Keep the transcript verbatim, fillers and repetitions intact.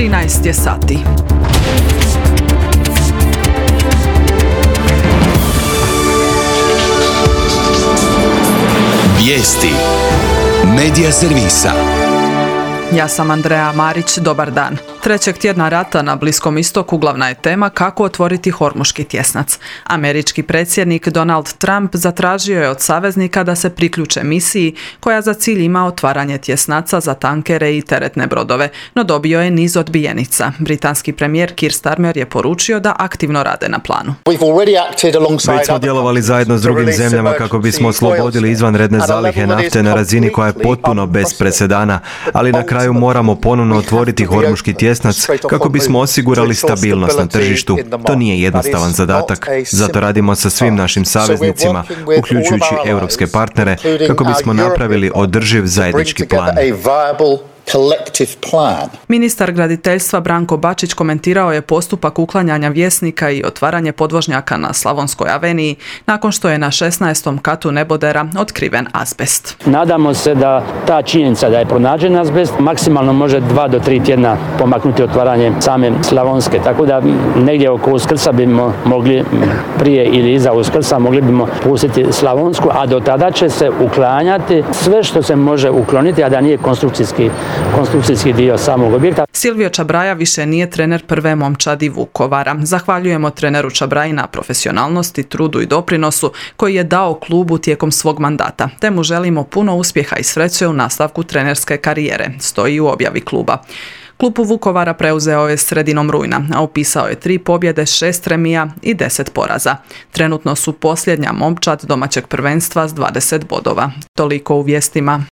trinaest je sati. Vijesti Medija servisa. Ja sam Andreja Marić, dobar dan. Trećeg tjedna rata na Bliskom istoku glavna je tema kako otvoriti Hormuški tjesnac. Američki predsjednik Donald Trump zatražio je od saveznika da se priključe misiji koja za cilj ima otvaranje tjesnaca za tankere i teretne brodove, no dobio je niz odbijenica. Britanski premijer Keir Starmer je poručio da aktivno rade na planu. Već smo djelovali zajedno s drugim zemljama kako bismo oslobodili izvanredne zalihe nafte na razini koja je potpuno bez presedana, ali na kraju moramo ponovno otvoriti Hormuški tjesnac kako bismo osigurali stabilnost na tržištu. To nije jednostavan zadatak, zato radimo sa svim našim saveznicima, uključujući europske partnere, kako bismo napravili održiv zajednički plan. Ministar graditeljstva Branko Bačić komentirao je postupak uklanjanja Vjesnika i otvaranje podvožnjaka na Slavonskoj aveniji nakon što je na šesnaestom katu nebodera otkriven azbest. Nadamo se da ta činjenica da je pronađen azbest maksimalno može dva do tri tjedna pomaknuti otvaranje same Slavonske, tako da negdje oko Uskrsa bimo mogli, prije ili iza Uskrsa, mogli bimo pustiti Slavonsku, a do tada će se uklanjati sve što se može ukloniti, a da nije konstrukcijski konstrukcijski dio samog objekta. Silvio Čabraja više nije trener prve momčadi Vukovara. Zahvaljujemo treneru Čabraji na profesionalnosti, trudu i doprinosu koji je dao klubu tijekom svog mandata, te mu želimo puno uspjeha i sreće u nastavku trenerske karijere, stoji u objavi kluba. Klub Vukovara preuzeo je sredinom rujna, a upisao je tri pobjede, šest remija i deset poraza. Trenutno su posljednja momčad domaćeg prvenstva s dvadeset bodova. Toliko u vijestima.